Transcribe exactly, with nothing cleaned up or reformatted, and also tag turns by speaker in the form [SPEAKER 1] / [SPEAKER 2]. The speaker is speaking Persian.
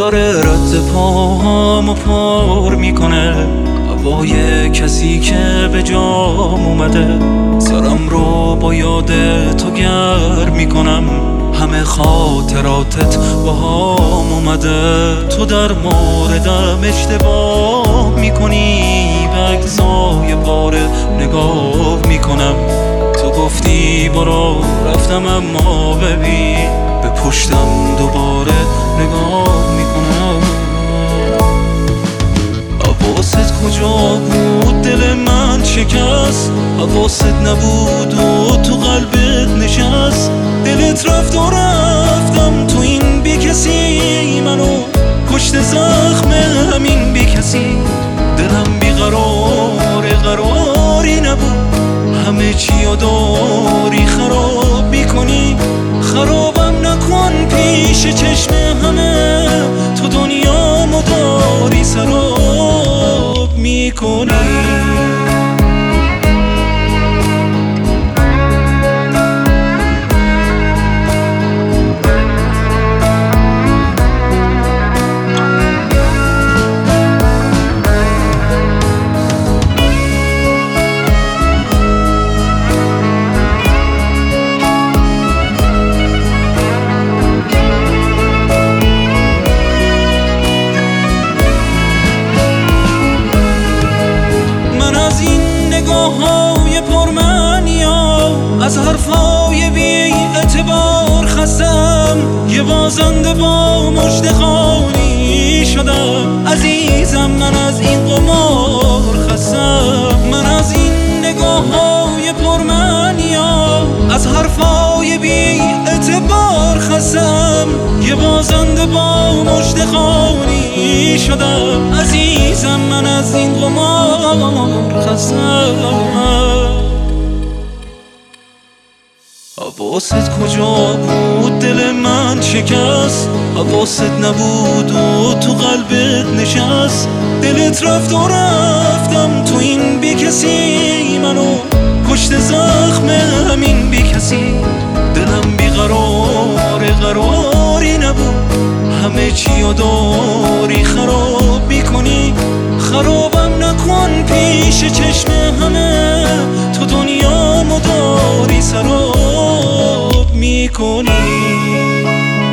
[SPEAKER 1] داره رد پاهامو پر میکنه، هوای کسی که به جام اومده. سرم رو با یاد تو گرم میکنم، همه خاطراتت با هم اومده. تو در موردم اشتباه میکنی، به اجزای پاره نگاه میکنم. تو گفتی برو، رفتم اما ببین به پشتم دوباره نگاه میکنم. حواست کجا بود؟ دل من شکست. حواست نبود و تو قلبت نشست. دلت رفت و رفتم تو این بی کسی، منو کشت زخم همین بی کسی. دلم بی قراره، قراری نبود. همه چی داری خراب میکنی، خرابم نکن پیش چشم همه. تو دنیا مداری سراب میکنی. های پرمعنیا، از حرفای بی اعتبار خستم. یه بازنده با مژده خوانی شدم. عزیزم من از این قمار خستم. من از این نگاه های پرمعنیا، از حرفای بی اعتبار خستم. یه بازنده با مژده خوانی شدم. عزیزم من از این قمار خستم. حواست کجا بود؟ دل من شکست. حواست نبود و تو قلبت نشست. دلت رفت و رفتم تو این بی کسی، منو کشت زخم همین بی کسی. دلم بی قراره، قراری نبود. همه چی داری خراب میکنی، خرابم نکن پیش چشم همه. تو دنیا مداری سراب میکنی.